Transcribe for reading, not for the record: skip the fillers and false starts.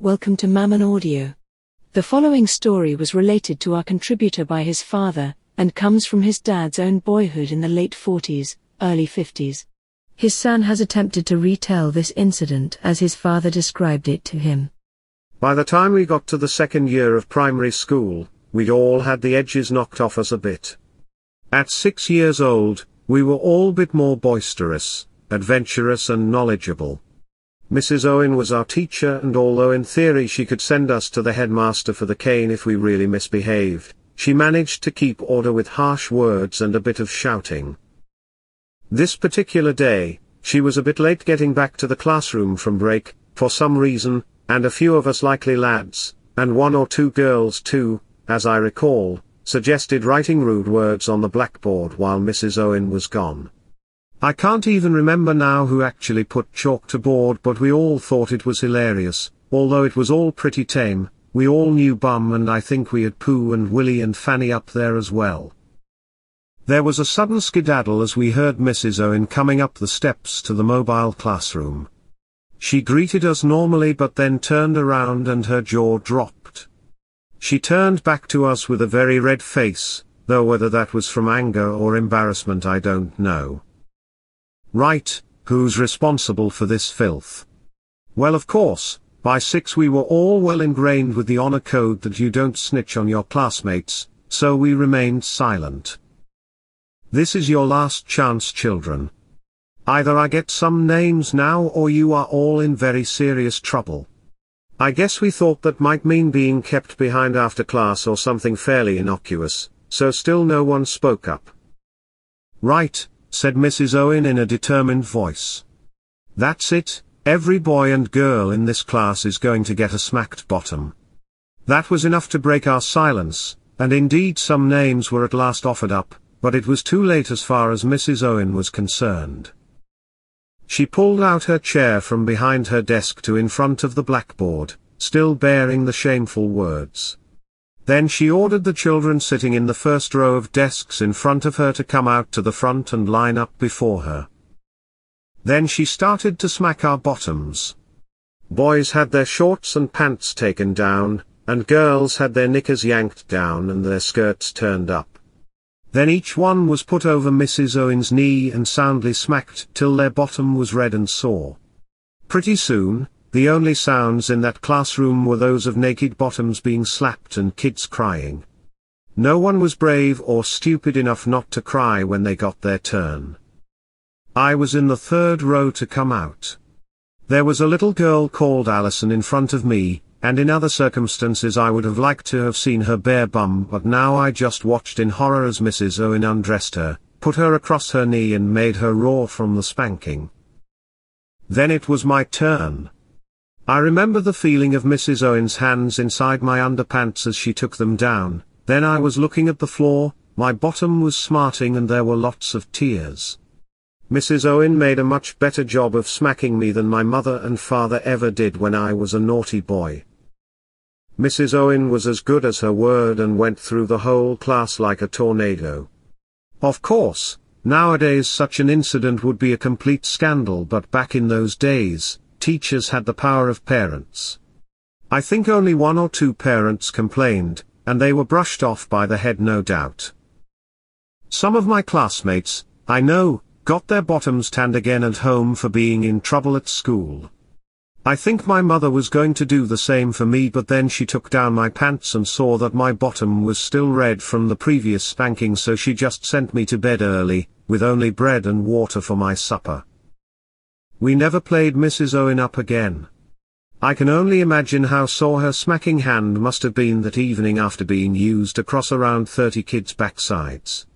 Welcome to Mammon Audio. The following story was related to our contributor by his father, and comes from his dad's own boyhood in the late 40s, early 50s. His son has attempted to retell this incident as his father described it to him. By the time we got to the second year of primary school, we'd all had the edges knocked off us a bit. At 6 years old, we were all a bit more boisterous, adventurous and knowledgeable. Mrs. Owen was our teacher, and although in theory she could send us to the headmaster for the cane if we really misbehaved, she managed to keep order with harsh words and a bit of shouting. This particular day, she was a bit late getting back to the classroom from break, for some reason, and a few of us likely lads, and one or two girls too, as I recall, suggested writing rude words on the blackboard while Mrs. Owen was gone. I can't even remember now who actually put chalk to board, but we all thought it was hilarious. Although it was all pretty tame, we all knew Bum, and I think we had Pooh and Willie and Fanny up there as well. There was a sudden skedaddle as we heard Mrs. Owen coming up the steps to the mobile classroom. She greeted us normally but then turned around and her jaw dropped. She turned back to us with a very red face, though whether that was from anger or embarrassment I don't know. Right, who's responsible for this filth? Well, of course, by 6 we were all well ingrained with the honor code that you don't snitch on your classmates, so we remained silent. This is your last chance, children. Either I get some names now or you are all in very serious trouble. I guess we thought that might mean being kept behind after class or something fairly innocuous, so still no one spoke up. Right, said Mrs. Owen in a determined voice. That's it, every boy and girl in this class is going to get a smacked bottom. That was enough to break our silence, and indeed some names were at last offered up, but it was too late as far as Mrs. Owen was concerned. She pulled out her chair from behind her desk to in front of the blackboard, still bearing the shameful words. Then she ordered the children sitting in the first row of desks in front of her to come out to the front and line up before her. Then she started to smack our bottoms. Boys had their shorts and pants taken down, and girls had their knickers yanked down and their skirts turned up. Then each one was put over Mrs. Owen's knee and soundly smacked till their bottom was red and sore. Pretty soon, the only sounds in that classroom were those of naked bottoms being slapped and kids crying. No one was brave or stupid enough not to cry when they got their turn. I was in the third row to come out. There was a little girl called Alison in front of me, and in other circumstances I would have liked to have seen her bare bum, but now I just watched in horror as Mrs. Owen undressed her, put her across her knee and made her roar from the spanking. Then it was my turn. I remember the feeling of Mrs. Owen's hands inside my underpants as she took them down. Then I was looking at the floor, my bottom was smarting and there were lots of tears. Mrs. Owen made a much better job of smacking me than my mother and father ever did when I was a naughty boy. Mrs. Owen was as good as her word and went through the whole class like a tornado. Of course, nowadays such an incident would be a complete scandal, but back in those days, teachers had the power of parents. I think only 1 or 2 parents complained, and they were brushed off by the head, no doubt. Some of my classmates, I know, got their bottoms tanned again at home for being in trouble at school. I think my mother was going to do the same for me, but then she took down my pants and saw that my bottom was still red from the previous spanking, so she just sent me to bed early, with only bread and water for my supper. We never played Mrs. Owen up again. I can only imagine how sore her smacking hand must have been that evening after being used across around 30 kids' backsides.